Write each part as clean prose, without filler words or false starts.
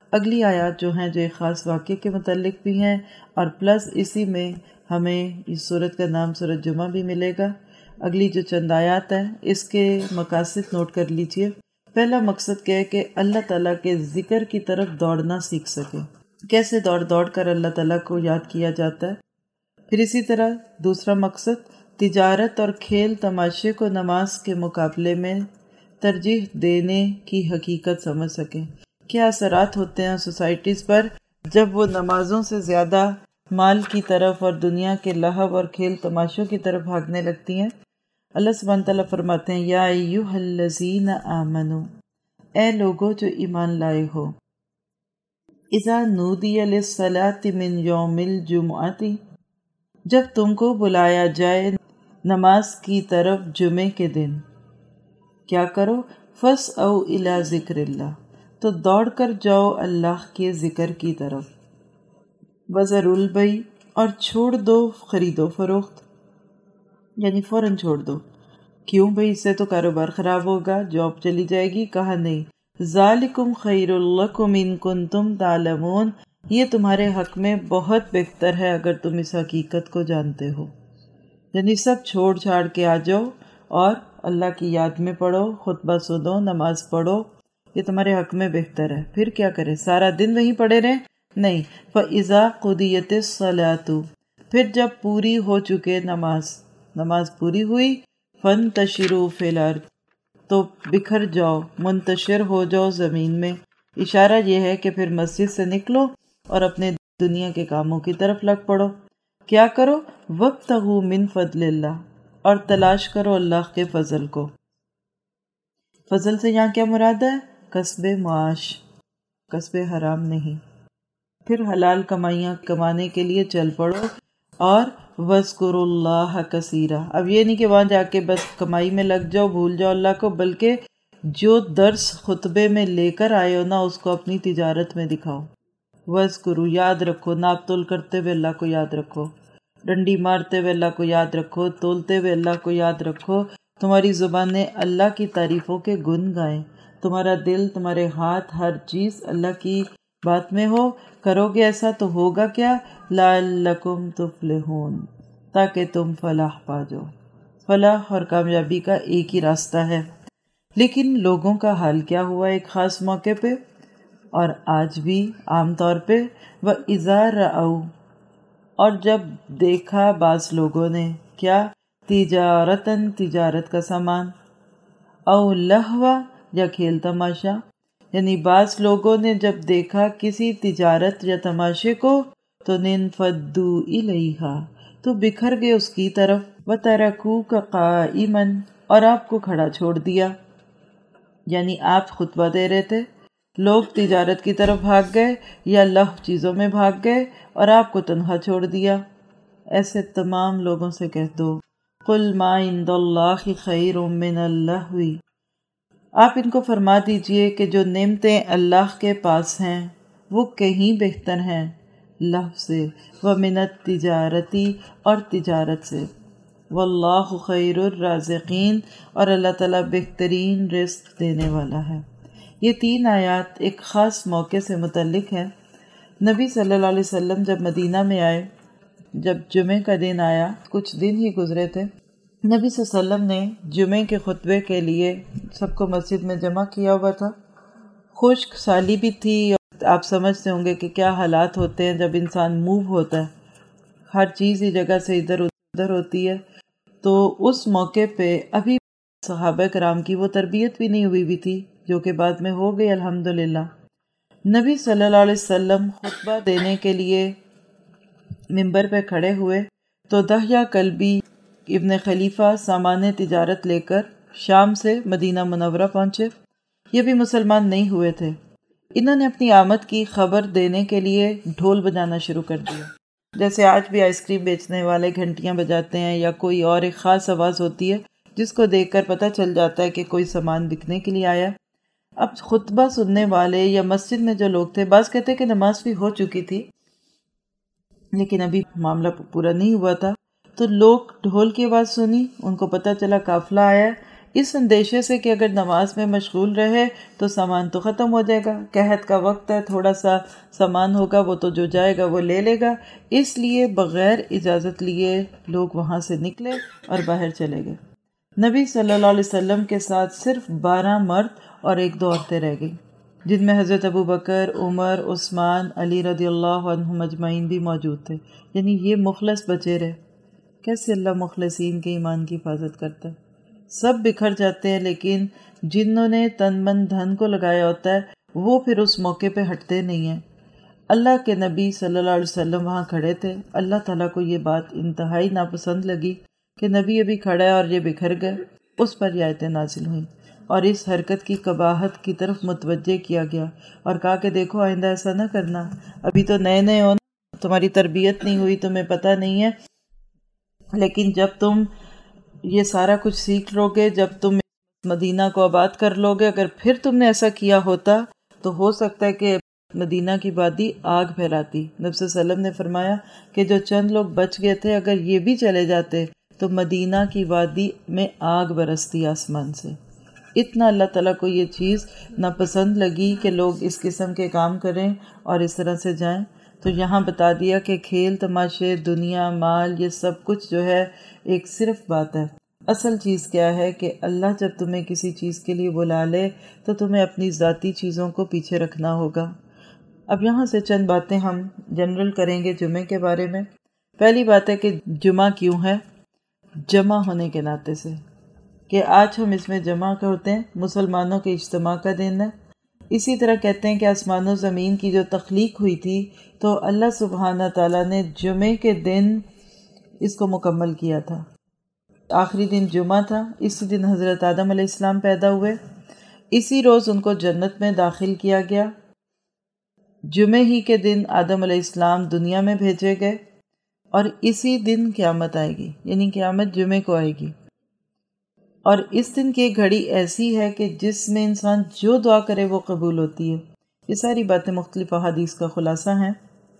اگلی آیات جو ہیں جو ایک خاص واقعے کے متعلق بھی ہیں، اور پلس اسی میں ہمیں اس سورت کا نام سورت جمعہ بھی ملے گا۔ اگلی جو چند آیات ہیں اس کے مقاصد نوٹ کر لیجئے۔ پہلا مقصد کیا ہے کہ اللہ تعالیٰ کے ذکر کی طرف دوڑنا سیکھ سکے، کیسے دوڑ دوڑ کر اللہ تعالیٰ کو یاد کیا جاتا ہے۔ پھر اسی طرح دوسرا مقصد تجارت اور کھیل تماشے کو نماز کے مقابلے میں ترجیح دینے کی حقیقت سمجھ سکیں۔ کیا اثرات ہوتے ہیں سوسائٹیز پر جب وہ نمازوں سے زیادہ مال کی طرف اور دنیا کے لہو اور کھیل تماشوں کی طرف بھاگنے لگتی ہیں۔ اللہ سبحانہ تعالیٰ فرماتے ہیں یا ایھا الذین آمنو، اے لوگو جو ایمان لائے ہو، اذا نودی للصلاۃ من یوم الجمعۃ، جب تم کو بلایا جائے نماز کی طرف جمعے کے دن، کیا کرو؟ فاسعوا الی ذکر اللہ، تو دوڑ کر جاؤ اللہ کے ذکر کی طرف، وذروا البیع، اور چھوڑ دو خرید و فروخت، یعنی فوراً چھوڑ دو۔ کیوں بھئی؟ اس سے تو کاروبار خراب ہوگا، جاب چلی جائے گی۔ کہا نہیں، ذالکم خیر لکم ان کنتم تعلمون، یہ تمہارے حق میں بہت بہتر ہے اگر تم اس حقیقت کو جانتے ہو۔ یعنی سب چھوڑ چھاڑ کے آ جاؤ اور اللہ کی یاد میں پڑھو، خطبہ سنو، نماز پڑھو، یہ تمہارے حق میں بہتر ہے۔ پھر کیا کریں؟ سارا دن وہیں پڑے رہیں؟ نہیں، فَإِذَا قُضِيَتِ الصَّلَاةُ، پھر جب پوری ہو چکے نماز پوری ہوئی، فَانْتَشِرُوا فِي الْأَرْضِ، تو بکھر جاؤ، منتشر ہو جاؤ زمین میں۔ اشارہ یہ ہے کہ پھر مسجد سے نکلو اور اپنے دنیا کے کاموں کی طرف لگ پڑو۔ کیا کرو؟ وَابْتَغُوا مِن فَضْلِ اللَّهِ، اور تلاش کرو اللہ کے فضل کو۔ فضل سے یہاں کیا مراد ہے؟ کسب معاش، کسب حرام نہیں۔ پھر حلال کمائیاں کمانے کے لیے چل پڑو، اور وَاذْكُرُوا اللَّهَ كَثِيرًا، اب یہ نہیں کہ وہاں جا کے بس کمائی میں لگ جاؤ، بھول جاؤ اللہ کو، بلکہ جو درس خطبے میں لے کر آئے ہو نا، اس کو اپنی تجارت میں دکھاؤ۔ وَاذْكُرُوا، یاد رکھو، ناپ تول کرتے ہوئے اللہ کو یاد رکھو، ڈنڈی مارتے ہوئے اللہ کو یاد رکھو، تولتے ہوئے اللہ کو یاد رکھو، تمہاری زبانیں اللہ کی تعریفوں کے گن گائیں، تمہارا دل، تمہارے ہاتھ، ہر چیز اللہ کی بات میں ہو۔ کرو گے ایسا تو ہوگا کیا؟ لَعَلَّكُمْ تُفْلِحُونَ، تاکہ تم فلاح پا جاؤ۔ فلاح اور کامیابی کا ایک ہی راستہ ہے۔ لیکن لوگوں کا حال کیا ہوا ایک خاص موقع پہ اور آج بھی عام طور پہ؟ وَإِذَا رَأَوْا، اور جب دیکھا بعض لوگوں نے کیا؟ تجارتاً، تجارت کا سامان، او لہوا، یا کھیل تماشا، یعنی بعض لوگوں نے جب دیکھا کسی تجارت یا تماشے کو تو ننفدوا الیہا، تو بکھر گئے اس کی طرف، وترکوک قائما، اور آپ کو کھڑا چھوڑ دیا۔ یعنی آپ خطبہ دے رہے تھے، لوگ تجارت کی طرف بھاگ گئے یا لہو چیزوں میں بھاگ گئے اور آپ کو تنہا چھوڑ دیا۔ ایسے تمام لوگوں سے کہہ دو، قل ما عند اللہ خیر من اللہو، آپ ان کو فرما دیجئے کہ جو نعمتیں اللہ کے پاس ہیں وہ کہیں بہتر ہیں لہو سے، ومن التجارتی، اور تجارت سے، واللہ خیر الرازقین، اور اللہ تعالیٰ بہترین رزق دینے والا ہے۔ یہ 3 آیات ایک خاص موقع سے متعلق ہیں۔ نبی صلی اللہ علیہ وسلم جب مدینہ میں آئے، جب جمعے کا دن آیا، کچھ دن ہی گزرے تھے، نبی صلی اللہ علیہ وسلم نے جمعے کے خطبے کے لیے سب کو مسجد میں جمع کیا ہوا تھا۔ خشک سالی بھی تھی، اور آپ سمجھتے ہوں گے کہ کیا حالات ہوتے ہیں جب انسان موو ہوتا ہے، ہر چیز ہی جگہ سے ادھر ادھر ہوتی ہے۔ تو اس موقع پہ ابھی صحابہ کرام کی وہ تربیت بھی نہیں ہوئی تھی، جو کہ بعد میں ہو گئی الحمدللہ۔ نبی صلی اللہ علیہ وسلم خطبہ دینے کے لیے ممبر پہ کھڑے ہوئے تو دحیہ کلبی ابن خلیفہ سامان تجارت لے کر شام سے مدینہ منورہ پہنچے۔ یہ بھی مسلمان نہیں ہوئے تھے۔ انہوں نے اپنی آمد کی خبر دینے کے لیے ڈھول بجانا شروع کر دیا، جیسے آج بھی آئس کریم بیچنے والے گھنٹیاں بجاتے ہیں یا کوئی اور ایک خاص آواز ہوتی ہے جس کو دیکھ کر پتہ چل جاتا ہے کہ کوئی سامان بکنے کے لیے آیا۔ اب خطبہ سننے والے یا مسجد میں جو لوگ تھے، بعض کہتے کہ نماز بھی ہو چکی تھی لیکن ابھی معاملہ پورا نہیں ہوا تھا، تو لوگ ڈھول کی آواز سنی، ان کو پتہ چلا قافلہ آیا ہے، اس اندیشے سے کہ اگر نماز میں مشغول رہے تو سامان تو ختم ہو جائے گا، قحط کا وقت ہے، تھوڑا سا سامان ہوگا وہ تو جو جائے گا وہ لے لے گا، اس لیے بغیر اجازت لیے لوگ وہاں سے نکلے اور باہر چلے گئے۔ نبی صلی اللہ علیہ وسلم کے ساتھ صرف 12 مرد اور 1-2 عورتیں رہ گئیں، جن میں حضرت ابو بکر، عمر، عثمان، علی رضی اللہ عنہم اجمعین بھی موجود تھے، یعنی یہ مخلص بچے رہے۔ کیسے اللہ مخلصین کے ایمان کی حفاظت کرتا ہے؟ سب بکھر جاتے ہیں، لیکن جنہوں نے تن من دھن کو لگایا ہوتا ہے وہ پھر اس موقع پہ ہٹتے نہیں ہیں۔ اللہ کے نبی صلی اللہ علیہ وسلم وہاں کھڑے تھے، اللہ تعالیٰ کو یہ بات انتہائی ناپسند لگی کہ نبی ابھی کھڑا ہے اور یہ بکھر گئے۔ اس پر یہ آیتیں نازل ہوئیں اور اس حرکت کی قباحت کی طرف متوجہ کیا گیا اور کہا کہ دیکھو آئندہ ایسا نہ کرنا، ابھی تو نئے نئے ہو نا، تمہاری تربیت نہیں ہوئی، تمہیں پتہ نہیں ہے، لیکن جب تم یہ سارا کچھ سیکھ لو گے، جب تم مدینہ کو آباد کر لو گے، اگر پھر تم نے ایسا کیا ہوتا تو ہو سکتا ہے کہ مدینہ کی وادی آگ پھیلاتی۔ نبی صلی اللہ علیہ وسلم نے فرمایا کہ جو چند لوگ بچ گئے تھے اگر یہ بھی چلے جاتے تو مدینہ کی وادی میں آگ برستی آسمان سے۔ اتنا اللہ تعالیٰ کو یہ چیز ناپسند لگی کہ لوگ اس قسم کے کام کریں اور اس طرح سے جائیں۔ تو یہاں بتا دیا کہ کھیل تماشے، دنیا، مال، یہ سب کچھ جو ہے ایک صرف بات ہے، اصل چیز کیا ہے کہ اللہ جب تمہیں کسی چیز کے لیے بلا لے تو تمہیں اپنی ذاتی چیزوں کو پیچھے رکھنا ہوگا۔ اب یہاں سے چند باتیں ہم جنرل کریں گے جمعے کے بارے میں۔ پہلی بات ہے کہ جمعہ کیوں ہے؟ جمع ہونے کے ناطے سے، کہ آج ہم اس میں جمع ہوتے ہیں، مسلمانوں کے اجتماع کا دن ہے۔ اسی طرح کہتے ہیں کہ آسمان و زمین کی جو تخلیق ہوئی تھی تو اللہ سبحانہ تعالیٰ نے جمعے کے دن اس کو مکمل کیا تھا۔ آخری دن جمعہ تھا، اسی دن حضرت آدم علیہ السلام پیدا ہوئے، اسی روز ان کو جنت میں داخل کیا گیا، جمعے ہی کے دن آدم علیہ السلام دنیا میں بھیجے گئے، اور اسی دن قیامت آئے گی، یعنی قیامت جمعے کو آئے گی۔ اور اس دن کی ایک گھڑی ایسی ہے کہ جس میں انسان جو دعا کرے وہ قبول ہوتی ہے۔ یہ ساری باتیں مختلف احادیث کا خلاصہ ہیں۔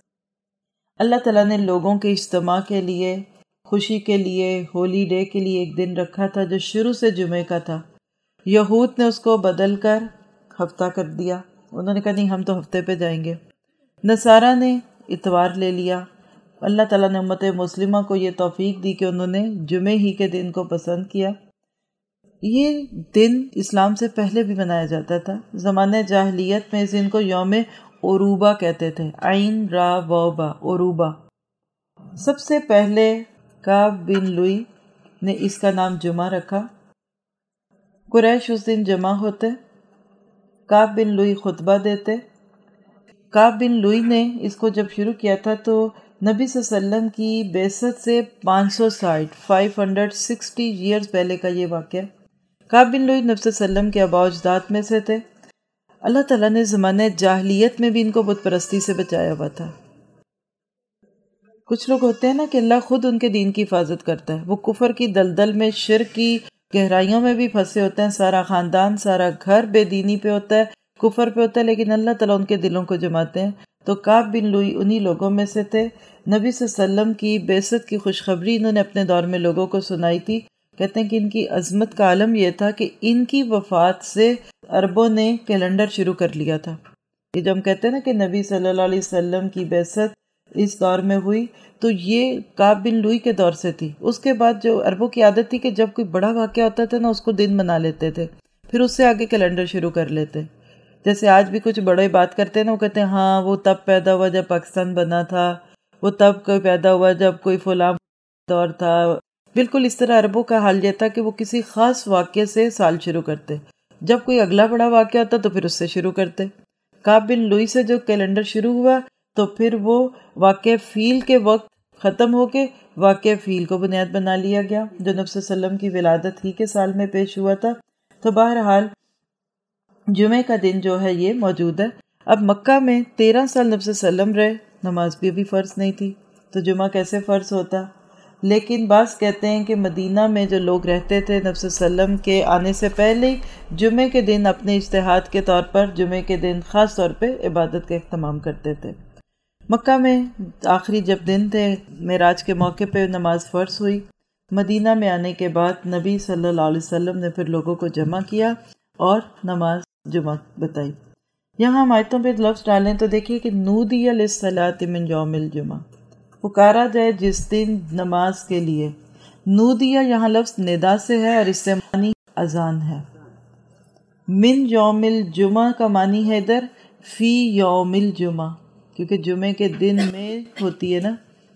اللہ تعالیٰ نے لوگوں کے اجتماع کے لیے، خوشی کے لیے، ہولی ڈے کے لیے ایک دن رکھا تھا جو شروع سے جمعے کا تھا۔ یہود نے اس کو بدل کر ہفتہ کر دیا، انہوں نے کہا نہیں ہم تو ہفتے پہ جائیں گے۔ نصارہ نے اتوار لے لیا۔ اللہ تعالیٰ نے امت مسلمہ کو یہ توفیق دی کہ انہوں نے جمعے ہی کے دن کو پسند کیا۔ یہ دن اسلام سے پہلے بھی منایا جاتا تھا۔ زمانہ جاہلیت میں اس دن کو یوم عروبہ کہتے تھے، عین را و با، عروبہ۔ سب سے پہلے کعب بن لوئی نے اس کا نام جمعہ رکھا۔ قریش اس دن جمع ہوتے، کعب بن لوئی خطبہ دیتے۔ کعب بن لوئی نے اس کو جب شروع کیا تھا تو نبی صلی اللہ علیہ وسلم کی بعثت سے 560 ایئرز پہلے کا یہ واقعہ۔ کعب بن لوئی نبی صلی اللہ علیہ وسلم کے آباء و اجداد میں سے تھے۔ اللہ تعالیٰ نے زمانہ جاہلیت میں بھی ان کو بت پرستی سے بچایا ہوا تھا۔ کچھ لوگ ہوتے ہیں نا کہ اللہ خود ان کے دین کی حفاظت کرتا ہے، وہ کفر کی دلدل میں، شرک کی گہرائیوں میں بھی پھنسے ہوتے ہیں، سارا خاندان، سارا گھر بے دینی پہ ہوتا ہے، کفر پہ ہوتا ہے، لیکن اللہ تعالیٰ ان کے دلوں کو جماتے ہیں۔ تو کعب بن لوئی انہی لوگوں میں سے تھے۔ نبی صلی اللہ علیہ وسلم کی بعثت کی خوشخبری انہوں نے اپنے دور میں لوگوں کو سنائی تھی۔ کہتے ہیں کہ ان کی عظمت کا عالم یہ تھا کہ ان کی وفات سے عربوں نے کیلنڈر شروع کر لیا تھا۔ یہ جو ہم کہتے ہیں نا کہ نبی صلی اللہ علیہ وسلم کی بعثت اس دور میں ہوئی، تو یہ کعب بن لوئی کے دور سے تھی۔ اس کے بعد جو عربوں کی عادت تھی کہ جب کوئی بڑا واقعہ ہوتا تھا نا اس کو دن منا لیتے تھے، پھر اس سے آگے کیلنڈر شروع کر لیتے۔ جیسے آج بھی کچھ بڑے بات کرتے ہیں نا، وہ کہتے ہیں ہاں وہ تب پیدا ہوا جب پاکستان بنا تھا، وہ تب کوئی پیدا ہوا جب کوئی فلاں دور تھا۔ بالکل اس طرح عربوں کا حال یہ تھا کہ وہ کسی خاص واقعے سے سال شروع کرتے، جب کوئی اگلا بڑا واقعہ ہوتا تو پھر اس سے شروع کرتے۔ کعب بن لوئی سے جو کیلنڈر شروع ہوا تو پھر وہ واقع فیل کے وقت ختم ہو کے واقع فیل کو بنیاد بنا لیا گیا، جو نبی صلی اللہ علیہ وسلم کی ولادت ہی کے سال میں پیش ہوا تھا۔ تو بہرحال جمعے کا دن جو ہے یہ موجود ہے۔ اب مکہ میں 13 سال نبی صلی اللہ علیہ وسلم رہے، نماز بھی ابھی فرض نہیں تھی، تو جمعہ کیسے فرض ہوتا؟ لیکن بعض کہتے ہیں کہ مدینہ میں جو لوگ رہتے تھے نبی صلی اللہ علیہ وسلم کے آنے سے پہلے جمعے کے دن اپنے اجتہاد کے طور پر جمعے کے دن خاص طور پہ عبادت کا اہتمام کرتے تھے۔ مکہ میں آخری جب دن تھے، معراج کے موقع پہ نماز فرض ہوئی، مدینہ میں آنے کے بعد نبی صلی اللہ علیہ وسلم نے پھر لوگوں کو جمع کیا اور نماز جمعہ بتائی۔ یہاں ہم آیتوں پہ لفظ ڈالیں تو دیکھیے کہ نودی للصلاۃ من یوم الجمعہ، پکارا جائے جس دن نماز کے لیے۔ نودیہ یہاں لفظ ندا سے ہے اور اس سے معنی اذان ہے۔ من یوم الجمعہ کا معنی ہے ادھر فی یوم الجمعہ، کیونکہ جمعے کے دن میں ہوتی ہے نا۔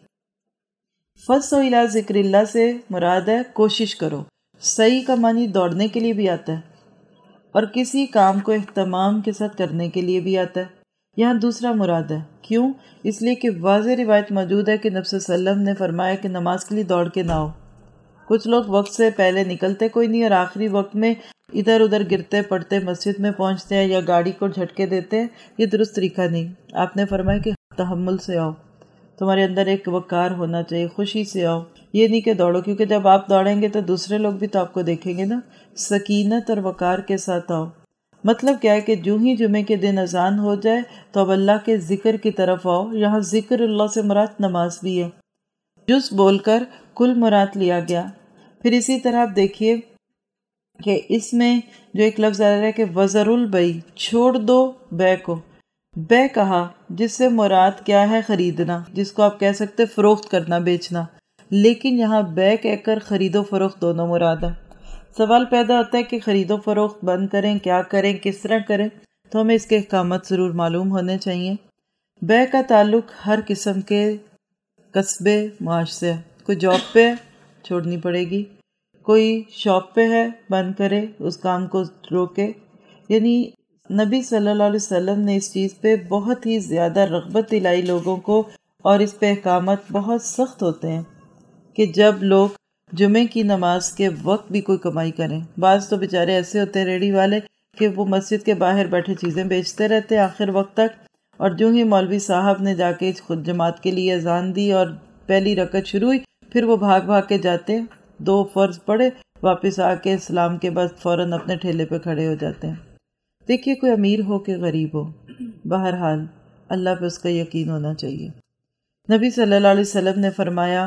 فَسْعُوا إِلَىٰ ذِكْرِ اللہ سے مراد ہے کوشش کرو۔ صحیح کا معنی دوڑنے کے لیے بھی آتا ہے اور کسی کام کو اہتمام کے ساتھ کرنے کے لیے بھی آتا ہے۔ یہاں دوسرا مراد ہے، کیوں؟ اس لیے کہ واضح روایت موجود ہے کہ نبی صلی اللہ علیہ وسلم نے فرمایا کہ نماز کے لیے دوڑ کے نہ ہو۔ کچھ لوگ وقت سے پہلے نکلتے کوئی نہیں اور آخری وقت میں ادھر ادھر گرتے پڑتے مسجد میں پہنچتے ہیں یا گاڑی کو جھٹکے دیتے ہیں، یہ درست طریقہ نہیں۔ آپ نے فرمایا کہ تحمل سے آؤ، تمہارے اندر ایک وقار ہونا چاہیے، خوشی سے آؤ، یہ نہیں کہ دوڑو، کیونکہ جب آپ دوڑیں گے تو دوسرے لوگ بھی تو آپ کو دیکھیں گے نا۔ سکینت اور وقار کے ساتھ آؤ۔ مطلب کیا ہے کہ جو ہی جمعے کے دن اذان ہو جائے تو اب اللہ کے ذکر کی طرف آؤ۔ یہاں ذکر اللہ سے مراد نماز بھی ہے، جز بول کر کل مراد لیا گیا۔ پھر اسی طرح آپ دیکھیے کہ اس میں جو ایک لفظ آ رہا ہے کہ وزر البئی، چھوڑ دو بے کو۔ بے کہا جس سے مراد کیا ہے؟ خریدنا، جس کو آپ کہہ سکتے فروخت کرنا، بیچنا، لیکن یہاں بے کہہ کر خرید و فروخت دونوں مراد ہے۔ سوال پیدا ہوتا ہے کہ خرید و فروخت بند کریں، کیا کریں، کس طرح کریں؟ تو ہمیں اس کے احکامات ضرور معلوم ہونے چاہیے۔ بے کا تعلق ہر قسم کے کسب معاش سے ہے۔ کوئی جاب پہ ہے، چھوڑنی پڑے گی، کوئی شاپ پہ ہے، بند کرے، اس کام کو روکے۔ یعنی نبی صلی اللہ علیہ وسلم نے اس چیز پہ بہت ہی زیادہ رغبت دلائی لوگوں کو، اور اس پہ احکامات بہت سخت ہوتے ہیں کہ جب لوگ جمعے کی نماز کے وقت بھی کوئی کمائی کریں۔ بعض تو بیچارے ایسے ہوتے ہیں ریڑھی والے کہ وہ مسجد کے باہر بیٹھے چیزیں بیچتے رہتے آخر وقت تک، اور جو ہی مولوی صاحب نے جا کے خود جماعت کے لیے اذان دی اور پہلی رکعت شروع ہوئی، پھر وہ بھاگ بھاگ کے جاتے ہیں، 2 فرض پڑھے، واپس آ کے اسلام کے بعد فوراً اپنے ٹھیلے پہ کھڑے ہو جاتے ہیں۔ دیکھیے کوئی امیر ہو کہ غریب ہو، بہرحال اللہ پہ اس کا یقین ہونا چاہیے۔ نبی صلی اللہ علیہ وسلم نے فرمایا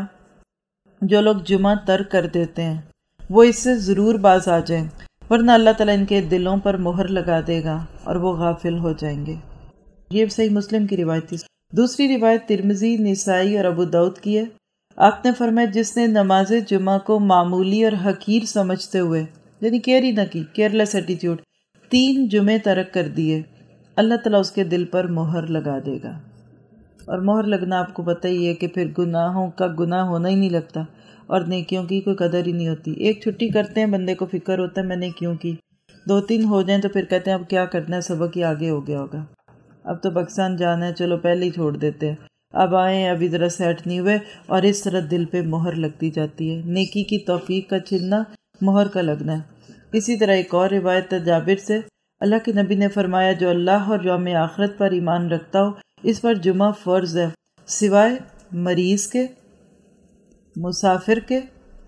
جو لوگ جمعہ ترک کر دیتے ہیں وہ اس سے ضرور باز آ جائیں، ورنہ اللہ تعالیٰ ان کے دلوں پر مہر لگا دے گا اور وہ غافل ہو جائیں گے۔ یہ صحیح مسلم کی روایت تھی۔ دوسری روایت ترمذی، نسائی اور ابو داؤد کی ہے۔ آپ نے فرمایا جس نے نماز جمعہ کو معمولی اور حقیر سمجھتے ہوئے، یعنی کیئر ہی نہ کی، کیئرلیس ایٹیٹیوڈ، 3 جمعے ترک کر دیے، اللہ تعالیٰ اس کے دل پر مہر لگا دے گا۔ اور مہر لگنا آپ کو پتہ ہی ہے کہ پھر گناہوں کا گناہ ہونا ہی نہیں لگتا اور نیکیوں کی کوئی قدر ہی نہیں ہوتی۔ ایک چھٹی کرتے ہیں، بندے کو فکر ہوتا ہے میں نے کیوں کی، 2-3 ہو جائیں تو پھر کہتے ہیں اب کیا کرنا ہے، سبق ہی آگے ہو گیا ہوگا، اب تو پاکستان جانا ہے، چلو پہلے ہی چھوڑ دیتے ہیں، اب آئیں، ابھی ذرا سیٹ نہیں ہوئے، اور اس طرح دل پہ مہر لگتی جاتی ہے۔ نیکی کی توفیق کا چھننا مہر کا لگنا ہے۔ اسی طرح ایک اور روایت ہے جابر سے، اللہ کے نبی نے فرمایا جو اللہ اور یوم آخرت پر ایمان رکھتا ہو اس پر جمعہ فرض ہے، سوائے مریض کے، مسافر کے،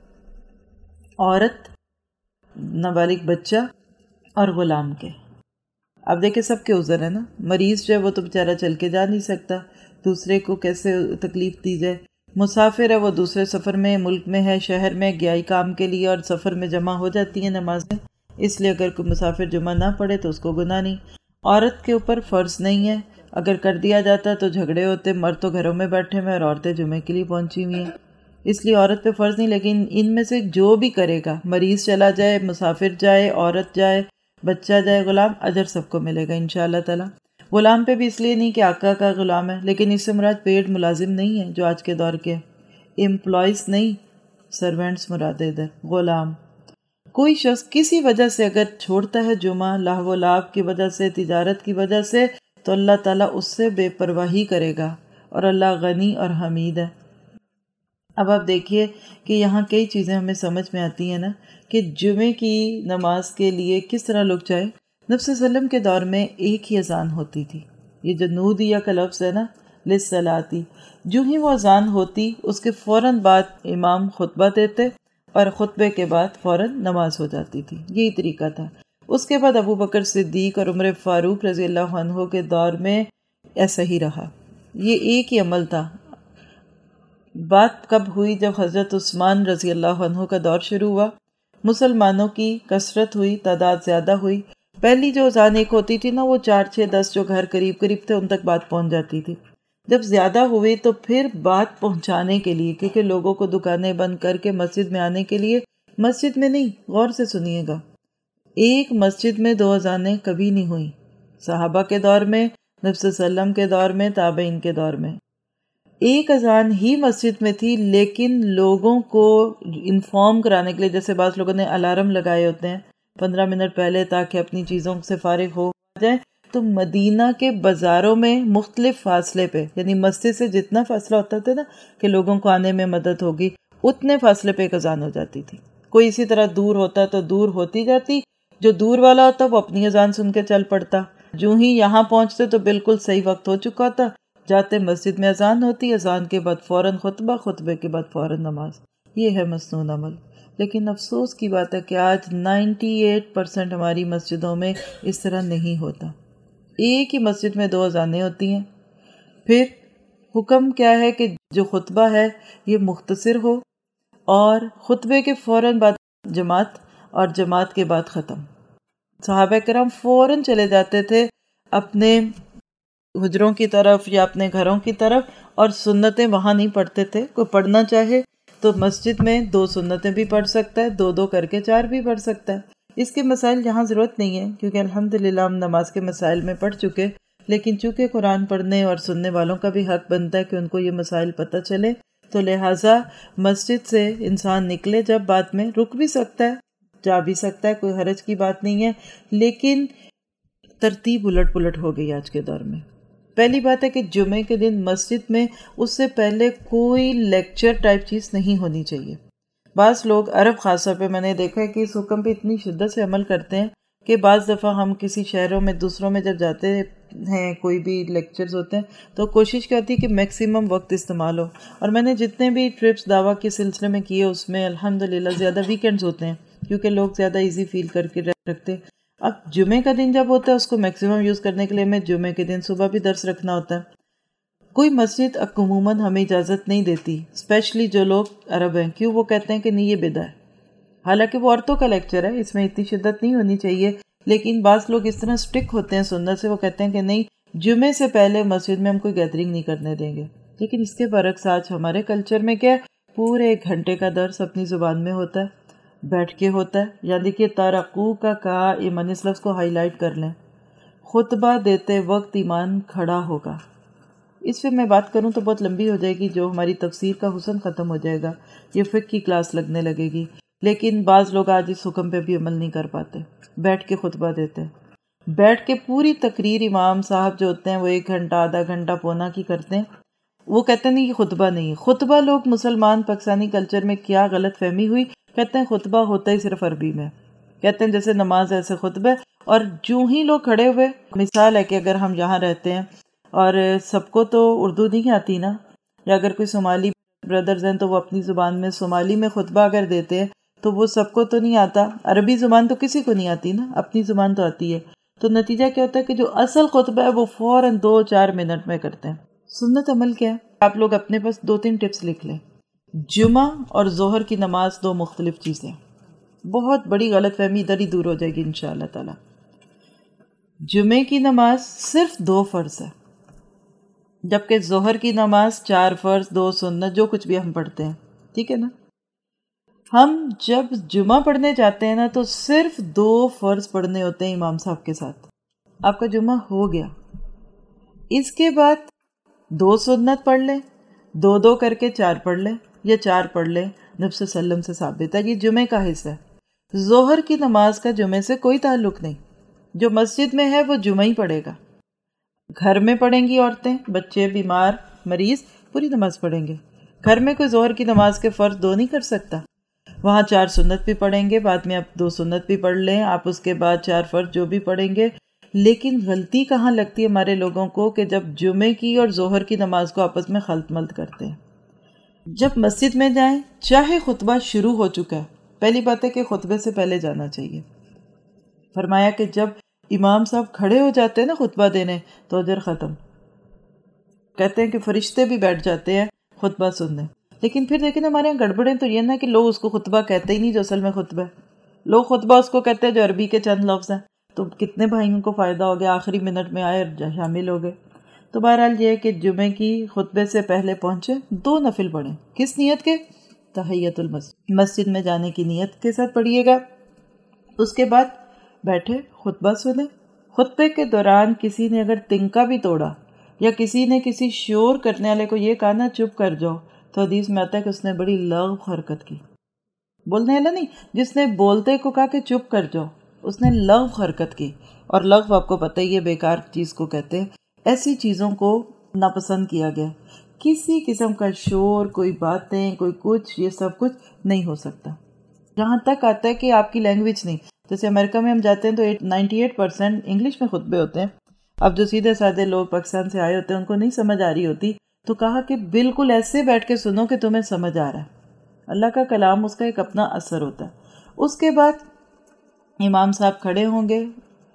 عورت، نابالغ بچہ اور غلام کے۔ اب دیکھیں سب کے عذر ہے نا، مریض جو ہے وہ تو بیچارہ چل کے جا نہیں سکتا، دوسرے کو کیسے تکلیف دی جائے، مسافر ہے وہ دوسرے سفر میں، ملک میں ہے، شہر میں گیا کام کے لیے، اور سفر میں جمع ہو جاتی ہیں نمازیں، اس لیے اگر کوئی مسافر جمعہ نہ پڑھے تو اس کو گناہ نہیں۔ عورت کے اوپر فرض نہیں ہے، اگر کر دیا جاتا تو جھگڑے ہوتے، مرد تو گھروں میں بیٹھے ہوئے اور عورتیں جمعے کے لیے پہنچی ہوئی ہیں، اس لیے عورت پہ فرض نہیں، لیکن ان میں سے جو بھی کرے گا، مریض چلا جائے، مسافر جائے، عورت جائے، بچہ جائے، غلام، اجر سب کو ملے گا انشاءاللہ تعالی۔ غلام پہ بھی اس لیے نہیں کہ آقا کا غلام ہے، لیکن اس سے مراد پیڈ ملازم نہیں ہے جو آج کے دور کے امپلائز نہیں، سرونٹس مراد ہے ادھر، غلام۔ کوئی شخص کسی وجہ سے اگر چھوڑتا ہے جمعہ، لہو و لعب کی وجہ سے، تجارت کی وجہ سے، تو اللہ تعالیٰ اس سے بے پرواہی کرے گا، اور اللہ غنی اور حمید ہے۔ اب آپ دیکھیے کہ یہاں کئی چیزیں ہمیں سمجھ میں آتی ہیں نا، کہ جمعے کی نماز کے لیے کس طرح لوگ جائیں۔ نبی صلی اللہ علیہ وسلم کے دور میں ایک ہی اذان ہوتی تھی، یہ جو نودیہ کا لفظ ہے نا، للصلاۃ، جو ہی وہ اذان ہوتی اس کے فوراً بعد امام خطبہ دیتے اور خطبے کے بعد فوراً نماز ہو جاتی تھی، یہی طریقہ تھا۔ اس کے بعد ابو بکر صدیق اور عمر فاروق رضی اللہ عنہ کے دور میں ایسا ہی رہا، یہ ایک ہی عمل تھا۔ بات کب ہوئی؟ جب حضرت عثمان رضی اللہ عنہ کا دور شروع ہوا، مسلمانوں کی کثرت ہوئی، تعداد زیادہ ہوئی. پہلی جو اذان ایک ہوتی تھی نا، وہ 4 6 10 جو گھر قریب قریب تھے ان تک بات پہنچ جاتی تھی. جب زیادہ ہوئی تو پھر بات پہنچانے کے لیے، کیونکہ لوگوں کو دکانیں بند کر کے مسجد میں آنے کے لیے، مسجد میں نہیں، غور سے سنیے گا، ایک مسجد میں 2 اذانیں کبھی نہیں ہوئیں. صحابہ کے دور میں، نبی صلی اللہ علیہ وسلم کے دور میں، تابعین کے دور میں ایک اذان ہی مسجد میں تھی، لیکن لوگوں کو انفارم کرانے کے لیے، جیسے بعض لوگوں نے الارم لگائے ہوتے ہیں 15 منٹ پہلے تاکہ اپنی چیزوں سے فارغ ہو جائیں، تو مدینہ کے بازاروں میں مختلف فاصلے پہ، یعنی مسجد سے جتنا فاصلہ ہوتا تھا نا کہ لوگوں کو آنے میں مدد ہوگی، اتنے فاصلے پہ ایک اذان ہو جاتی تھی. کوئی اسی طرح دور ہوتا تو دور ہوتی جاتی، جو دور والا ہوتا وہ اپنی اذان سن کے چل پڑتا. جو ہی یہاں پہنچتے تو بالکل صحیح وقت ہو چکا تھا، جاتے مسجد میں اذان ہوتی، اذان کے بعد فوراً خطبہ، خطبے کے بعد فوراً نماز. یہ ہے مسنون عمل. لیکن افسوس کی بات ہے کہ آج 98% ہماری مسجدوں میں اس طرح نہیں ہوتا. ایک ہی مسجد میں 2 اذانیں ہوتی ہیں. پھر حکم کیا ہے کہ جو خطبہ ہے یہ مختصر ہو، اور خطبے کے فوراً بعد جماعت، اور جماعت کے بعد ختم. صحابہ کرام فوراً چلے جاتے تھے اپنے حجروں کی طرف یا اپنے گھروں کی طرف، اور سنتیں وہاں نہیں پڑھتے تھے. کوئی پڑھنا چاہے تو مسجد میں 2 سنتیں بھی پڑھ سکتا ہے، 2 2 کر کے 4 بھی پڑھ سکتا ہے. اس کے مسائل یہاں ضرورت نہیں ہے، کیونکہ الحمدللہ ہم نماز کے مسائل میں پڑھ چکے. لیکن چونکہ قرآن پڑھنے اور سننے والوں کا بھی حق بنتا ہے کہ ان کو یہ مسائل پتہ چلے، تو لہٰذا مسجد سے انسان نکلے جب بعد میں رک بھی سکتا ہے، جا بھی سکتا ہے، کوئی حرج کی بات نہیں ہے. لیکن ترتیب الٹ پلٹ ہو گئی آج کے دور میں. پہلی بات ہے کہ جمعے کے دن مسجد میں اس سے پہلے کوئی لیکچر ٹائپ چیز نہیں ہونی چاہیے. بعض لوگ، عرب خاص طور پہ میں نے دیکھا ہے کہ اس حکم پہ اتنی شدت سے عمل کرتے ہیں کہ بعض دفعہ ہم کسی شہروں میں، دوسروں میں جب جاتے ہیں، کوئی بھی لیکچرز ہوتے ہیں تو کوشش کرتی ہے کہ میکسیمم وقت استعمال ہو. اور میں نے جتنے بھی ٹرپس دعویٰ کے سلسلے میں کیے اس میں الحمدللہ زیادہ ویکینڈز ہوتے ہیں، کیونکہ لوگ زیادہ ایزی فیل کر کے رکھتے. اب جمعے کا دن جب ہوتا ہے اس کو میکسیمم یوز کرنے کے لیے ہمیں جمعے کے دن صبح بھی درس رکھنا ہوتا ہے. کوئی مسجد عموماً ہمیں اجازت نہیں دیتی، اسپیشلی جو لوگ عرب ہیں. کیوں؟ وہ کہتے ہیں کہ نہیں، یہ بدعہ ہے. حالانکہ وہ عورتوں کا لیکچر ہے، اس میں اتنی شدت نہیں ہونی چاہیے، لیکن بعض لوگ اس طرح سٹک ہوتے ہیں سنت سے، وہ کہتے ہیں کہ نہیں، جمعے سے پہلے مسجد میں ہم کوئی گیدرنگ نہیں کرنے دیں گے. لیکن اس کے برعکس آج ہمارے کلچر میں کیا ہے، پورے 1 گھنٹے کا درس اپنی زبان میں ہوتا ہے، بیٹھ کے ہوتا ہے. یا دیکھیے تارقو کا کہا، ایمان، اس لفظ کو ہائی لائٹ کر لیں. خطبہ دیتے وقت ایمان کھڑا ہوگا. اس پہ میں بات کروں تو بہت لمبی ہو جائے گی، جو ہماری تفسیر کا حسن ختم ہو جائے گا، یہ فقہ کی کلاس لگنے لگے گی. لیکن بعض لوگ آج اس حکم پہ بھی عمل نہیں کر پاتے، بیٹھ کے خطبہ دیتے ہیں. بیٹھ کے پوری تقریر امام صاحب جو ہوتے ہیں وہ 1 گھنٹہ، آدھا گھنٹہ، پونا کی کرتے ہیں. وہ کہتے ہیں نہیں، یہ خطبہ نہیں ہے. خطبہ لوگ مسلمان پاکستانی کلچر میں کیا غلط فہمی ہوئی، کہتے ہیں خطبہ ہوتا ہی صرف عربی میں، کہتے ہیں جیسے نماز ایسے خطبہ. اور جو ہی لوگ کھڑے ہوئے، مثال ہے کہ اگر ہم یہاں رہتے ہیں اور سب کو تو اردو نہیں آتی نا، یا اگر کوئی صومالی بردرز ہیں تو وہ اپنی زبان میں صومالی میں خطبہ اگر دیتے ہیں تو وہ سب کو تو نہیں آتا. عربی زبان تو کسی کو نہیں آتی نا، اپنی زبان تو آتی ہے. تو نتیجہ کیا ہوتا ہے کہ جو اصل خطبہ ہے وہ فوراً 2-4 منٹ میں کرتے ہیں. سنت عمل کیا ہے؟ آپ لوگ اپنے پاس 2-3 ٹپس لکھ لیں. جمعہ اور ظہر کی نماز 2 مختلف چیزیں. بہت بڑی غلط فہمی ادھر ہی دور ہو جائے گی انشاءاللہ تعالی. جمعے کی نماز صرف 2 فرض ہے، جبکہ ظہر کی نماز 4 فرض، 2 سنت، جو کچھ بھی ہم پڑھتے ہیں. ٹھیک ہے نا؟ ہم جب جمعہ پڑھنے جاتے ہیں نا تو صرف 2 فرض پڑھنے ہوتے ہیں امام صاحب کے ساتھ. آپ کا جمعہ ہو گیا. اس کے بعد 2 سنت پڑھ لیں، 2 کر کے 4 پڑھ لیں، یا 4 پڑھ لیں. نبی صلی اللہ علیہ وسلم سے ثابت ہے، یہ جمعے کا حصہ ہے. ظہر کی نماز کا جمعے سے کوئی تعلق نہیں. جو مسجد میں ہے وہ جمعہ ہی پڑھے گا. گھر میں پڑھیں گی عورتیں، بچے، بیمار، مریض، پوری نماز پڑھیں گے. گھر میں کوئی ظہر کی نماز کے فرض 2 نہیں کر سکتا. وہاں 4 سنت بھی پڑھیں گے، بعد میں آپ 2 سنت بھی پڑھ لیں، آپ اس کے بعد 4 فرض جو بھی پڑھیں گے. لیکن غلطی کہاں لگتی ہے ہمارے لوگوں کو کہ جب جمعے کی اور ظہر کی نماز کو آپس میں خلط ملط کرتے ہیں. جب مسجد میں جائیں، چاہے خطبہ شروع ہو چکا ہے، پہلی بات ہے کہ خطبے سے پہلے جانا چاہیے. فرمایا کہ جب امام صاحب کھڑے ہو جاتے ہیں نا خطبہ دینے تو اجر ختم. کہتے ہیں کہ فرشتے بھی بیٹھ جاتے ہیں خطبہ سننے. لیکن پھر دیکھیں ہمارے یہاں گڑبڑیں تو یہ نا کہ لوگ اس کو خطبہ کہتے ہی نہیں جو اصل میں خطبہ ہے، لوگ خطبہ اس کو کہتے ہیں جو عربی کے چند لفظ ہیں، تو کتنے بھائیوں کو فائدہ ہو گیا، آخری منٹ میں آئے اور شامل ہو گئے۔ تو بہرحال یہ ہے کہ جمعے کی خطبے سے پہلے پہنچے 2 نفل پڑھیں، کس نیت کے؟ تحیت المسجد، مسجد میں جانے کی نیت کے ساتھ پڑھیے گا۔ اس کے بعد بیٹھے خطبہ سنیں، خطبے کے دوران کسی نے اگر تنکا بھی توڑا یا کسی نے کسی شور کرنے والے کو یہ کہا نا چپ کر جاؤ، تو حدیث میں آتا ہے کہ اس نے بڑی لغو حرکت کی، بولنے والا نہیں، جس نے بولتے کو کہا کہ چپ کر جاؤ اس نے لغو حرکت کی، اور لغو آپ کو پتہ ہی ہے بیکار چیز کو کہتے ہیں۔ ایسی چیزوں کو ناپسند کیا گیا، کسی قسم کا شور، کوئی باتیں، کوئی کچھ، یہ سب کچھ نہیں ہو سکتا۔ جہاں تک آتا ہے کہ آپ کی لینگویج نہیں، جیسے امریکہ میں ہم جاتے ہیں تو 98% انگلش میں خطبے ہوتے ہیں، اب جو سیدھے سادے لوگ پاکستان سے آئے ہوتے ہیں ان کو نہیں سمجھ آ رہی ہوتی، تو کہا کہ بالکل ایسے بیٹھ کے سنو کہ تمہیں سمجھ آ رہا ہے۔ اللہ کا کلام اس کا ایک اپنا اثر ہوتا ہے۔ اس کے بعد امام صاحب کھڑے ہوں گے،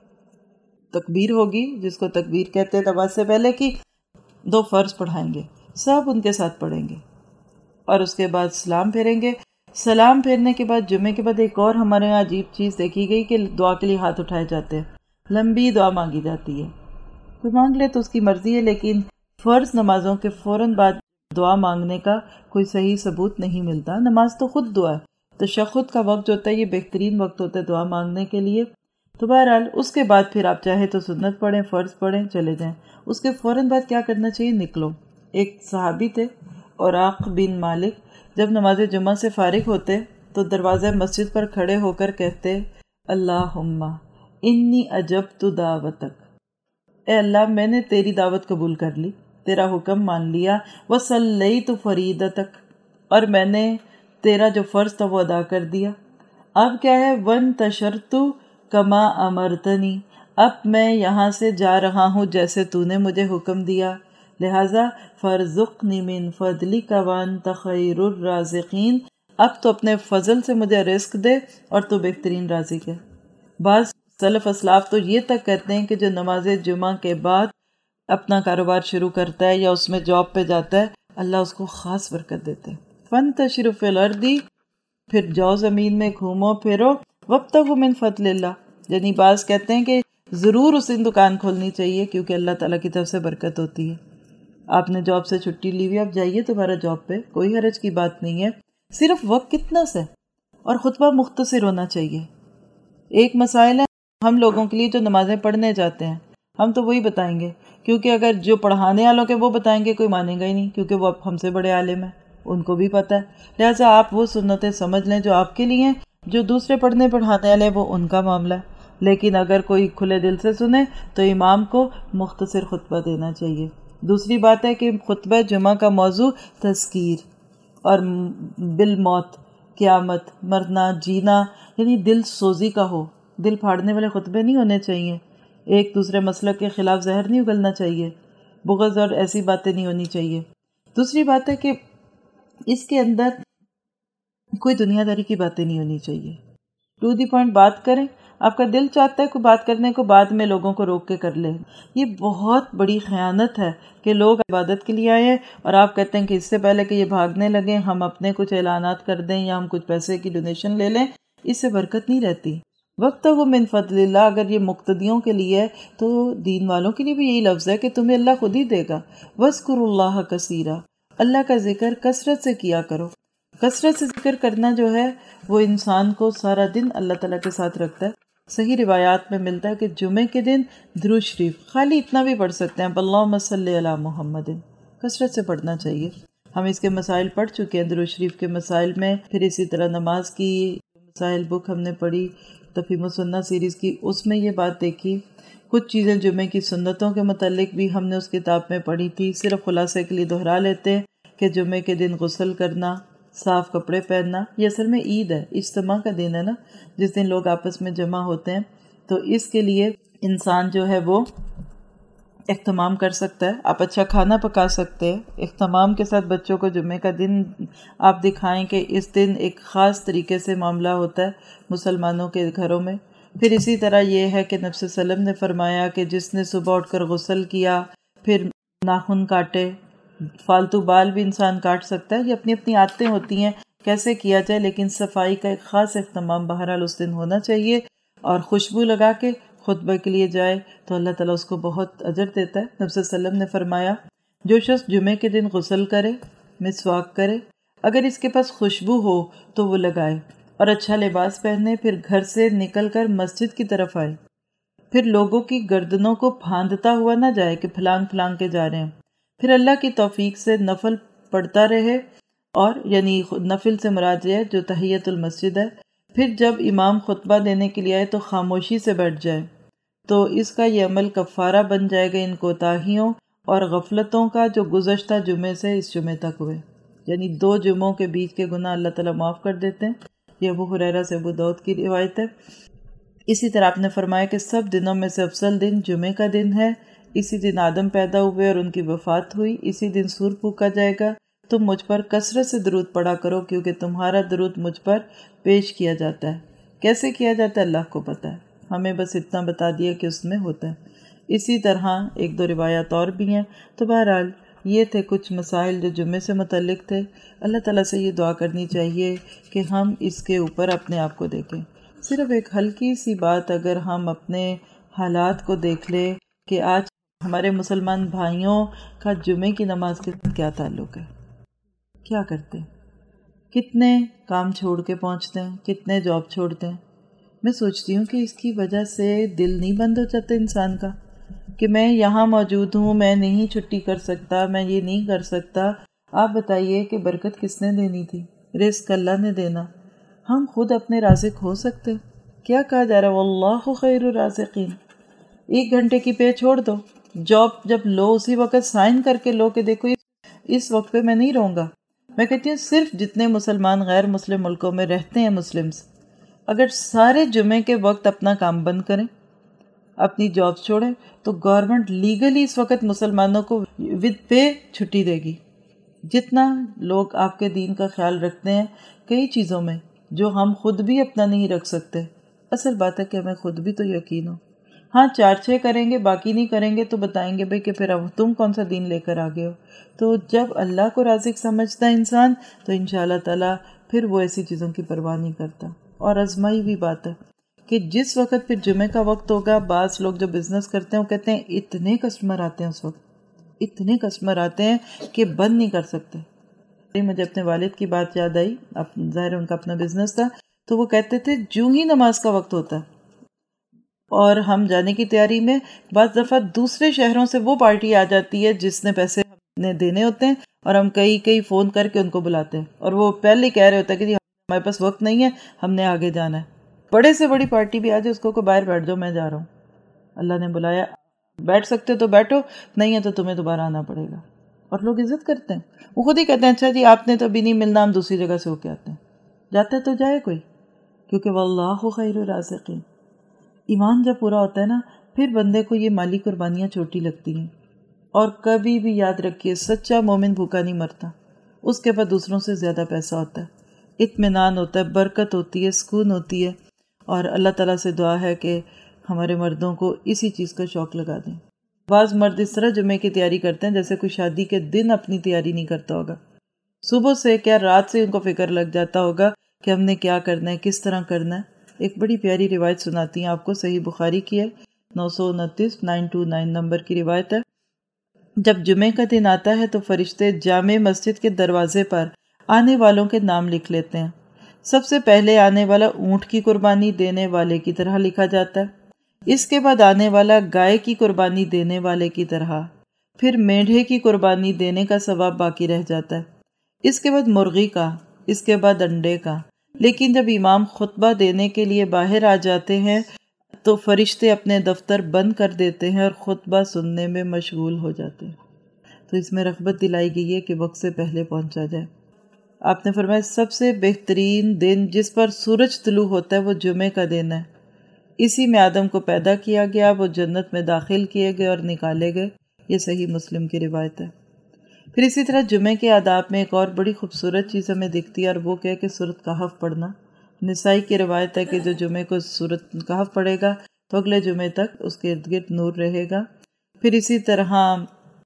تکبیر ہوگی جس کو تکبیر کہتے ہیں، نماز سے پہلے کی 2 فرض پڑھائیں گے، سب ان کے ساتھ پڑھیں گے، اور اس کے بعد سلام پھیریں گے۔ سلام پھیرنے کے بعد جمعے کے بعد ایک اور ہمارے یہاں عجیب چیز دیکھی گئی کہ دعا کے لیے ہاتھ اٹھائے جاتے ہیں، لمبی دعا مانگی جاتی ہے، کوئی مانگ لے تو اس کی مرضی ہے، لیکن فرض نمازوں کے فوراً بعد دعا مانگنے کا کوئی صحیح ثبوت نہیں ملتا۔ نماز تو خود دعا ہے، تشہد کا وقت جو ہوتا ہے یہ بہترین وقت ہوتا ہے دعا مانگنے کے لیے۔ تو بہرحال اس کے بعد پھر آپ چاہے تو سنت پڑھیں، فرض پڑھیں، چلے جائیں۔ اس کے فوراً بعد کیا کرنا چاہیے؟ نکلو۔ ایک صحابی تھے اوراق بن مالک، جب نماز جمعہ سے فارغ ہوتے تو دروازہ مسجد پر کھڑے ہو کر کہتے، اللہم انی اجبت دعوتک، اے اللہ میں نے تیری دعوت قبول کر لی، تیرا حکم مان لیا، وصلیت فریضتک، اور میں نے تیرا جو فرض تھا وہ ادا کر دیا۔ اب کیا ہے؟ وانتشرت کما امرتنی، اب میں یہاں سے جا رہا ہوں جیسے تو نے مجھے حکم دیا، لہٰذا فرزقنی من فضلک وانت خیر الرازقین، اب تو اپنے فضل سے مجھے رزق دے اور تو بہترین رازق ہے۔ بعض سلف اسلاف تو یہ تک کہتے ہیں کہ جو نماز جمعہ کے بعد اپنا کاروبار شروع کرتا ہے یا اس میں جاب پہ جاتا ہے اللہ اس کو خاص برکت دیتے ہیں۔ فانتشروا فی الارض، پھر جاؤ زمین میں گھومو پھرو، وابتغوا من فضل اللہ، یعنی بعض کہتے ہیں کہ ضرور اس دن دکان کھولنی چاہیے کیونکہ اللہ تعالیٰ کی طرف سے برکت ہوتی ہے۔ آپ نے جاب سے چھٹی لی ہوئی، آپ جائیے تمہارا جاب پہ، کوئی حرج کی بات نہیں ہے، صرف وقت کتنا سے، اور خطبہ مختصر ہونا چاہیے۔ ایک مسائل ہے ہم لوگوں کے لیے جو نمازیں پڑھنے جاتے ہیں، ہم تو وہی بتائیں گے، کیونکہ اگر جو پڑھانے والوں کے وہ بتائیں گے کوئی مانے گا ہی نہیں، کیونکہ وہ ہم سے بڑے عالم ہیں، ان کو بھی پتہ ہے، لہٰذا آپ وہ سنتیں سمجھ لیں جو آپ کے لیے ہیں، جو دوسرے پڑھنے پڑھانے والے وہ ان کا معاملہ ہے۔ لیکن اگر کوئی کھلے دل سے سنے تو امام کو مختصر خطبہ دینا چاہیے۔ دوسری بات ہے کہ خطبہ جمعہ کا موضوع تذکیر اور بالموت، قیامت، مرنا، جینا، یعنی دل سوزی کا ہو، دل پھاڑنے والے خطبے نہیں ہونے چاہیے، ایک دوسرے مسلک کے خلاف زہر نہیں اگلنا چاہیے، بغض اور ایسی باتیں نہیں ہونی چاہیے۔ دوسری بات ہے کہ اس کے اندر کوئی دنیا داری کی باتیں نہیں ہونی چاہیے، ٹو دی پوائنٹ بات کریں، آپ کا دل چاہتا ہے کوئی بات کرنے کو بعد میں لوگوں کو روک کے کر لیں، یہ بہت بڑی خیانت ہے کہ لوگ عبادت کے لیے آئے ہیں اور آپ کہتے ہیں کہ اس سے پہلے کہ یہ بھاگنے لگیں ہم اپنے کچھ اعلانات کر دیں یا ہم کچھ پیسے کی ڈونیشن لے لیں، اس سے برکت نہیں رہتی۔ وابتغوا من فضل اللہ، اگر یہ مقتدیوں کے لیے ہے تو دین والوں کے لیے بھی یہی لفظ ہے کہ تمہیں اللہ خود ہی دے گا۔ واذکروا اللہ کثیرا، اللہ کا ذکر کثرت سے کیا کرو۔ کثرت سے ذکر کرنا جو ہے وہ انسان کو سارا دن اللہ تعالیٰ کے ساتھ رکھتا ہے۔ صحیح روایات میں ملتا ہے کہ جمعے کے دن درود شریف خالی اتنا بھی پڑھ سکتے ہیں، اللہم صلی علی محمد، کثرت سے پڑھنا چاہیے۔ ہم اس کے مسائل پڑھ چکے ہیں درود شریف کے مسائل میں، پھر اسی طرح نماز کی مسائل بک ہم نے پڑھی، تفہیم السنہ سیریز کی، اس میں یہ بات دیکھی۔ کچھ چیزیں جمعے کی سنتوں کے متعلق بھی ہم نے اس کتاب میں پڑھی تھی، صرف خلاصے کے لیے دہرا لیتے ہیں کہ جمعے کے دن غسل کرنا، صاف کپڑے پہننا، یہ اصل میں عید ہے، اجتماع کا دن ہے نا، جس دن لوگ آپس میں جمع ہوتے ہیں، تو اس کے لیے انسان جو ہے وہ اہتمام کر سکتا ہے، آپ اچھا کھانا پکا سکتے ہیں، اہتمام کے ساتھ بچوں کو جمعے کا دن آپ دکھائیں کہ اس دن ایک خاص طریقے سے معاملہ ہوتا ہے مسلمانوں کے گھروں میں۔ پھر اسی طرح یہ ہے کہ نبی صلی اللہ علیہ وسلم نے فرمایا کہ جس نے صبح اٹھ کر غسل کیا، پھر ناخن کاٹے، فالتو بال بھی انسان کاٹ سکتا ہے، یہ اپنی اپنی عادتیں ہوتی ہیں کیسے کیا جائے، لیکن صفائی کا ایک خاص اہتمام بہرحال اس دن ہونا چاہیے، اور خوشبو لگا کے خطبہ کے لیے جائے تو اللہ تعالیٰ اس کو بہت اجر دیتا ہے۔ نبی صلی اللہ علیہ وسلم نے فرمایا جو شخص جمعے کے دن غسل کرے، مسواک کرے، اگر اس کے پاس خوشبو ہو تو وہ لگائے، اور اچھا لباس پہنے، پھر گھر سے نکل کر مسجد کی طرف آئے، پھر لوگوں کی گردنوں کو پھاندتا ہوا نہ جائے کہ پھلانگ پھلانگ کے جا رہے ہیں، پھر اللہ کی توفیق سے نفل پڑھتا رہے، اور یعنی نفل سے مراد یہ ہے جو تحیت المسجد ہے، پھر جب امام خطبہ دینے کے لیے آئے تو خاموشی سے بیٹھ جائے، تو اس کا یہ عمل کفارہ بن جائے گا ان کوتاہیوں اور غفلتوں کا جو گزشتہ جمعے سے اس جمعے تک ہوئے، یعنی 2 جمعوں کے بیچ کے گناہ اللہ تعالیٰ معاف کر دیتے ہیں۔ یہ ابو ہریرہ سے ابو داؤد کی روایت ہے۔ اسی طرح آپ نے فرمایا کہ سب دنوں میں سے افضل دن جمعے کا دن ہے، اسی دن آدم پیدا ہوئے اور ان کی وفات ہوئی، اسی دن سور پھونکا جائے گا، تم مجھ پر کثرت سے درود پڑھا کرو کیونکہ تمہارا درود مجھ پر پیش کیا جاتا ہے۔ کیسے کیا جاتا ہے اللہ کو پتہ ہے، ہمیں بس اتنا بتا دیا کہ اس میں ہوتا ہے۔ اسی طرح 1-2 روایات اور بھی ہیں۔ تو بہرحال یہ تھے کچھ مسائل جو جمعے سے متعلق تھے۔ اللہ تعالیٰ سے یہ دعا کرنی چاہیے کہ ہم اس کے اوپر اپنے آپ کو دیکھیں۔ صرف ایک ہلکی سی بات اگر ہم اپنے حالات کو دیکھ لیں کہ آج ہمارے مسلمان بھائیوں کا جمعے کی نماز کے ساتھ کیا تعلق ہے، کیا کرتے ہیں، کتنے کام چھوڑ کے پہنچتے ہیں، کتنے جاب چھوڑتے ہیں۔ میں سوچتی ہوں کہ اس کی وجہ سے دل نہیں بند ہو جاتا انسان کا کہ میں یہاں موجود ہوں، میں نہیں چھٹی کر سکتا، میں یہ نہیں کر سکتا۔ آپ بتائیے کہ برکت کس نے دینی تھی؟ رزق اللہ نے دینا، ہم خود اپنے رازق ہو سکتے؟ کیا کہا جا رہا ہے واللہ خیر الرازقین۔ 1 گھنٹے کی پے چھوڑ دو، جاب جب لو اسی وقت سائن کر کے لو کہ دیکھو اس وقت پہ میں نہیں رہوں گا۔ میں کہتی ہوں صرف جتنے مسلمان غیر مسلم ملکوں میں رہتے ہیں مسلمز، اگر سارے جمعے کے وقت اپنا کام بند کریں، اپنی جاب چھوڑیں، تو گورنمنٹ لیگلی اس وقت مسلمانوں کو ود پے چھٹی دے گی۔ جتنا لوگ آپ کے دین کا خیال رکھتے ہیں کئی چیزوں میں جو ہم خود بھی اپنا نہیں رکھ سکتے، اصل بات ہے کہ ہمیں خود بھی تو یقین ہو۔ ہاں 4-6 کریں گے، باقی نہیں کریں گے تو بتائیں گے بھئی کہ پھر اب تم کون سا دین لے کر آگے ہو۔ تو جب اللہ کو رازق سمجھتا ہے انسان تو انشاءاللہ تعالیٰ پھر وہ ایسی چیزوں کی پرواہ نہیں کرتا۔ اور آزمائی ہوئی بات ہے کہ جس وقت پھر جمعے کا وقت ہوگا، بعض لوگ جو بزنس کرتے ہیں وہ کہتے ہیں اتنے کسٹمر آتے ہیں، اس وقت اتنے کسٹمر آتے ہیں کہ بند نہیں کر سکتے۔ مجھے اپنے والد کی بات یاد آئی، ظاہر ان کا اپنا بزنس تھا، تو وہ کہتے تھے جو ہی نماز کا وقت ہوتا ہے اور ہم جانے کی تیاری میں، بعض دفعہ دوسرے شہروں سے وہ پارٹی آ جاتی ہے جس نے پیسے ہمیں دینے ہوتے ہیں، اور ہم کئی فون کر کے ان کو بلاتے ہیں، اور وہ پہلے ہی کہہ رہے ہوتا ہے کہ جی ہمارے پاس وقت نہیں ہے، ہم نے آگے جانا ہے۔ بڑے سے بڑی پارٹی بھی آ جائے، اس کو باہر بیٹھ جاؤ، میں جا رہا ہوں، اللہ نے بلایا، بیٹھ سکتے تو بیٹھو، نہیں ہے تو تمہیں دوبارہ آنا پڑے گا۔ اور لوگ عزت کرتے ہیں، وہ خود ہی کہتے ہیں اچھا جی آپ نے تو ابھی نہیں ملنا، ہم دوسری جگہ سے ہو کے آتے ہیں۔ جاتے تو جائے کوئی، کیونکہ واللہ خیر الرازقین۔ ایمان جب پورا ہوتا ہے نا، پھر بندے کو یہ مالی قربانیاں چھوٹی لگتی ہیں۔ اور کبھی بھی یاد رکھیے سچا مومن بھوکا نہیں مرتا، اس کے پاس دوسروں سے زیادہ پیسہ ہوتا ہے، اطمینان ہوتا ہے، برکت ہوتی ہے، سکون ہوتی ہے۔ اور اللہ تعالیٰ سے دعا ہے کہ ہمارے مردوں کو اسی چیز کا شوق لگا دیں۔ بعض مرد اس طرح جمعے کی تیاری کرتے ہیں جیسے کوئی شادی کے دن اپنی تیاری نہیں کرتا ہوگا، صبح سے کیا رات سے ان کو فکر لگ جاتا ہوگا کہ ہم نے کیا کرنا ہے، کس طرح کرنا ہے۔ ایک بڑی پیاری روایت سناتی ہیں آپ کو، صحیح بخاری کی ہے، 929 نمبر کی روایت ہے۔ جب جمعے کا دن آتا ہے تو فرشتے جامع مسجد کے دروازے پر آنے والوں کے نام لکھ لیتے ہیں۔ سب سے پہلے آنے والا اونٹ کی قربانی دینے والے کی طرح لکھا جاتا ہے، اس کے بعد آنے والا گائے کی قربانی دینے والے کی طرح، پھر میڑھے کی قربانی دینے کا ثواب باقی رہ جاتا ہے، اس کے بعد مرغی کا، اس کے بعد انڈے کا۔ لیکن جب امام خطبہ دینے کے لیے باہر آ جاتے ہیں تو فرشتے اپنے دفتر بند کر دیتے ہیں اور خطبہ سننے میں مشغول ہو جاتے ہیں۔ تو اس میں رغبت دلائی گئی ہے کہ وقت سے پہلے پہنچا جائے۔ آپ نے فرمایا سب سے بہترین دن جس پر سورج طلوع ہوتا ہے وہ جمعے کا دن ہے، اسی میں آدم کو پیدا کیا گیا، وہ جنت میں داخل کیے گئے اور نکالے گئے۔ یہ صحیح مسلم کی روایت ہے۔ پھر اسی طرح جمعے کے آداب میں ایک اور بڑی خوبصورت چیز ہمیں دکھتی ہے، اور وہ کہ سورۃ کہف پڑھنا۔ نسائی کی روایت ہے کہ جو جمعے کو سورۃ کہف پڑھے گا تو اگلے جمعے تک اس کے ارد گرد نور رہے گا۔ پھر اسی طرح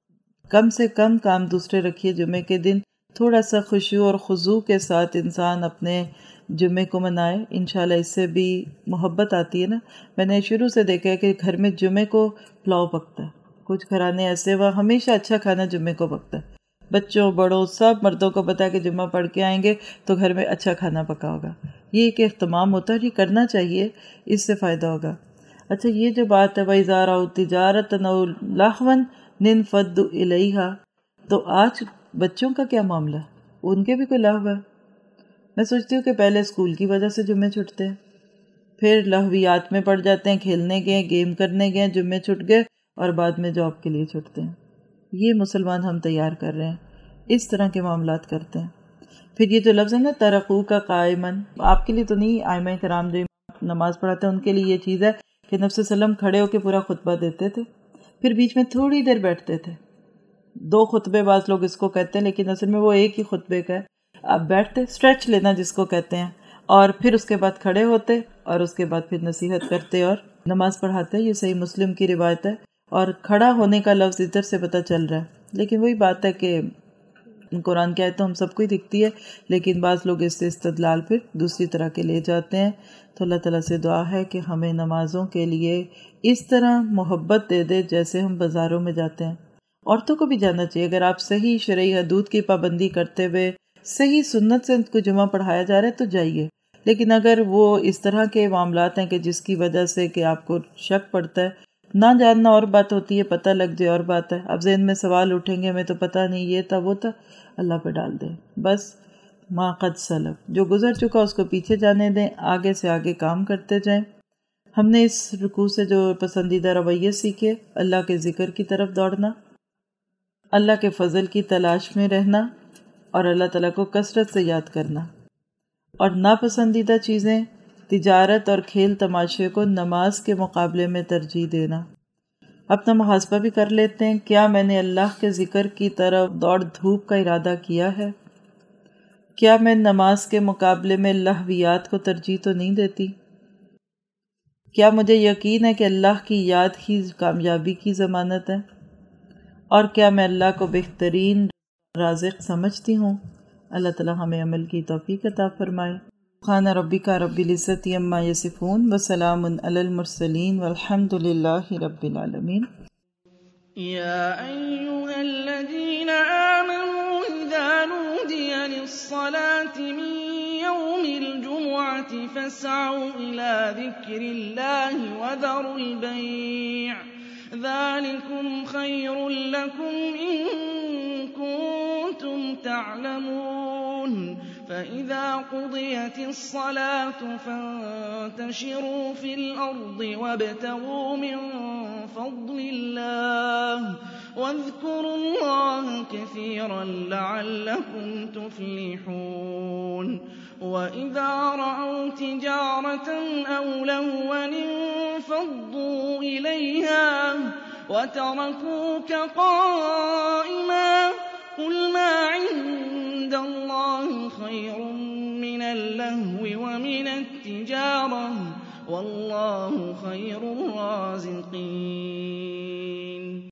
کم سے کم کام دوسرے رکھیے جمعے کے دن، تھوڑا سا خشوع اور خضوع کے ساتھ انسان اپنے جمعے کو منائے، انشاءاللہ اس سے بھی محبت آتی ہے نا۔ میں نے شروع سے دیکھا ہے کہ گھر میں جمعے کو پلاؤ پکتا ہے، کچھ گھرانے ایسے وہ ہمیشہ اچھا کھانا جمعے کو پکتا ہے، بچوں بڑوں سب مردوں کو پتہ ہے کہ جمعہ پڑھ کے آئیں گے تو گھر میں اچھا کھانا پکا ہوگا۔ یہ ایک اہتمام ہوتا ہے، یہ کرنا چاہیے، اس سے فائدہ ہوگا۔ اچھا یہ جو بات ہے وَإِذَا رَأَوْا تِجَارَةً أَوْ لَهْوًا انفضوا إِلَيْهَا، تو آج بچوں کا کیا معاملہ ہے؟ ان کے بھی کوئی لہو ہے؟ میں سوچتی ہوں کہ پہلے اسکول کی وجہ سے جمعے چھٹتے ہیں، پھر لہویات میں پڑ جاتے ہیں، کھیلنے گئے، گیم کرنے گئے، جمعے چھٹ گئے، اور بعد میں جاب کے لیے چھٹتے ہیں۔ یہ مسلمان ہم تیار کر رہے ہیں، اس طرح کے معاملات کرتے ہیں۔ پھر یہ جو لفظ ہے نا ترقو کا قائمن، آپ کے لیے تو نہیں، ائمہ کرام جو نماز پڑھاتے ہیں ان کے لیے یہ چیز ہے کہ نبی صلی اللہ علیہ وسلم کھڑے ہو کے پورا خطبہ دیتے تھے، پھر بیچ میں تھوڑی دیر بیٹھتے تھے۔ 2 خطبے بعض لوگ اس کو کہتے ہیں، لیکن اصل میں وہ ایک ہی خطبے کا ہے۔ آپ بیٹھتے، اسٹریچ لینا جس کو کہتے ہیں، اور پھر اس کے بعد کھڑے ہوتے، اور اس کے بعد پھر نصیحت کرتے اور نماز پڑھاتے۔ یہ صحیح مسلم کی روایت ہے، اور کھڑا ہونے کا لفظ ادھر سے پتہ چل رہا ہے، لیکن وہی بات ہے کہ قرآن کی آیت تو ہم سب کو ہی دکھتی ہے، لیکن بعض لوگ اس سے استدلال پھر دوسری طرح کے لے جاتے ہیں۔ تو اللہ تعالیٰ سے دعا ہے کہ ہمیں نمازوں کے لیے اس طرح محبت دے دے جیسے ہم بازاروں میں جاتے ہیں۔ عورتوں کو بھی جانا چاہیے، اگر آپ صحیح شرعی حدود کی پابندی کرتے ہوئے صحیح سنت سے ان کو جمعہ پڑھایا جا رہا ہے تو جائیے، لیکن اگر وہ اس طرح کے معاملات ہیں کہ جس کی وجہ سے کہ آپ کو شک پڑتا ہے، نہ جاننا اور بات ہوتی ہے، پتہ لگ جائے اور بات ہے، اب ذہن میں سوال اٹھیں گے، ہمیں تو پتہ نہیں، یہ تھا وہ تھا، اللہ پہ ڈال دیں، بس ما قد سلف، جو گزر چکا اس کو پیچھے جانے دیں، آگے سے آگے کام کرتے جائیں۔ ہم نے اس رکوع سے جو پسندیدہ رویے سیکھے، اللہ کے ذکر کی طرف دوڑنا، اللہ کے فضل کی تلاش میں رہنا، اور اللہ تعالیٰ کو کثرت سے یاد کرنا، اور ناپسندیدہ چیزیں، تجارت اور کھیل تماشے کو نماز کے مقابلے میں ترجیح دینا۔ اپنا محاسبہ بھی کر لیتے ہیں، کیا میں نے اللہ کے ذکر کی طرف دوڑ دھوپ کا ارادہ کیا ہے؟ کیا میں نماز کے مقابلے میں لہویات کو ترجیح تو نہیں دیتی؟ کیا مجھے یقین ہے کہ اللہ کی یاد ہی کامیابی کی ضمانت ہے؟ اور کیا میں اللہ کو بہترین رازق سمجھتی ہوں؟ اللہ تعالی ہمیں عمل کی توفیق عطا فرمائے۔ سبحان ربک رب العزت عما یصفون وسلام علی المرسلین والحمد للہ رب العالمین۔ یا ایھا الذین آمنوا اذا نودی للصلاة من یوم الجمعة فاسعوا إلى ذکر اللہ وذروا البیع ذلکم خیر لکم ان کنتم تعلمون فإذا قضيت الصلاة فانتشروا في الأرض وابتغوا من فضل الله واذكروا الله كثيرا لعلكم تفلحون وإذا رأوا تجارة أو لهوا انفضوا إليها وتركوك قائما قل ما عند الله خير من اللهو ومن التجارة والله خير الرازقين